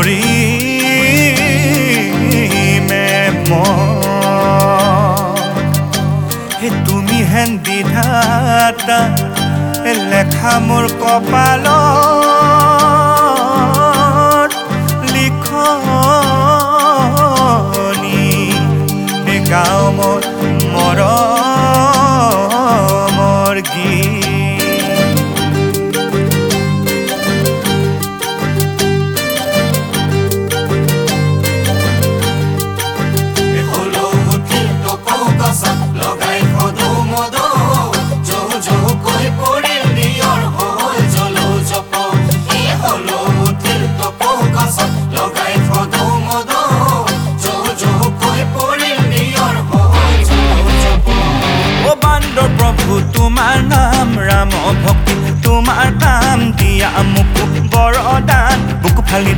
ধৰিমে হে তুমি হেন বিধাতা লেখা মোৰ কপালত লিখনি গাঁও মোৰ মৰমৰ গীত তোমাৰ নাম ৰাম ভক্তি তোমাৰ কাম দিয়া মোক বৰদান বুকু ফালি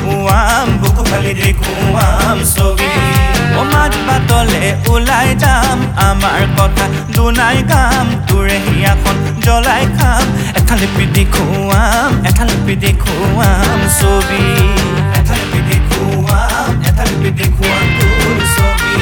দেখুৱাম ছবি মাত বাটলে ওলাই যাম আমাৰ কথা দুনাই গাম তোৰে হিয়াখন জ্বলাই খাম এঠালিপি দেখুৱাম ছবি এঠালিপি দেখুৱাম তোৰ ছবি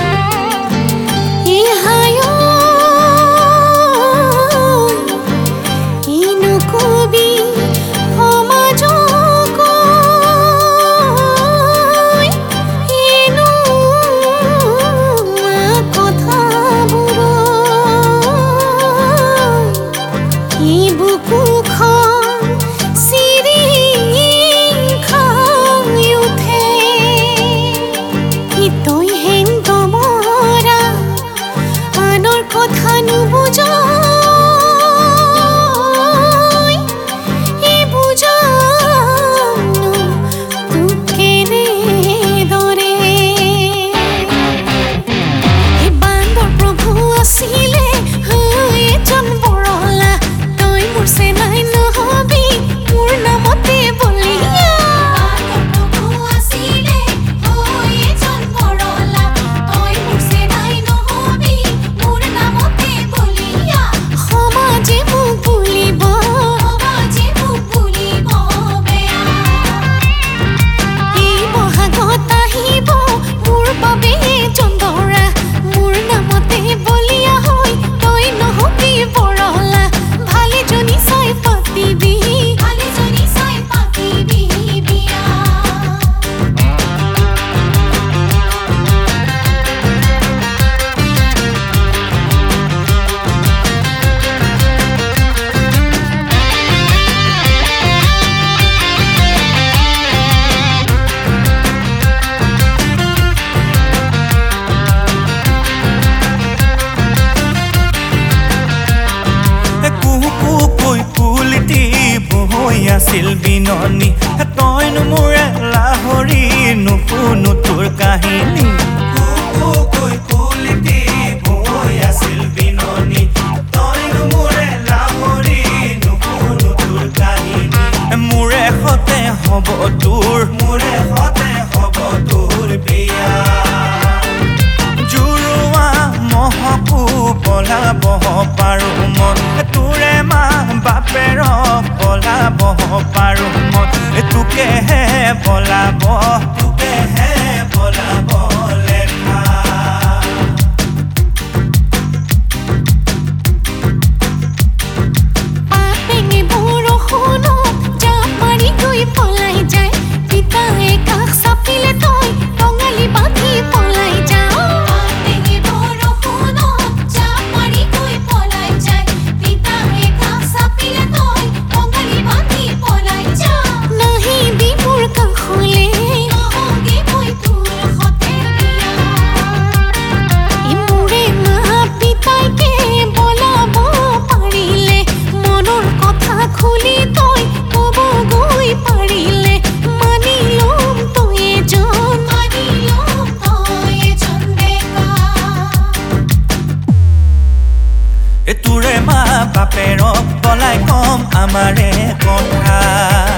আছিল বিননি তইনো মোৰে লাহৰি নুশুনো তোৰ কাহিনী আছিল বিননি তইনো মোৰে লাহৰি নুশুনো তোৰ কাহিনী মোৰে হতে হ'ব তোৰ বিয়া জুৰুৱা মহকো পলাব পাৰো মন তোৰে মা বাপেৰ পলাব পাৰো মন তোকেহে পলাব লেখা পাপেঙে বৰষুণত জাপ মাৰি গৈ পলাই যায় পিতায়ে কাষ চাপিলে তই টঙালি বান্ধি পলাই যা তোৰে মা বাপেৰক পলাই কম আমাৰে কথা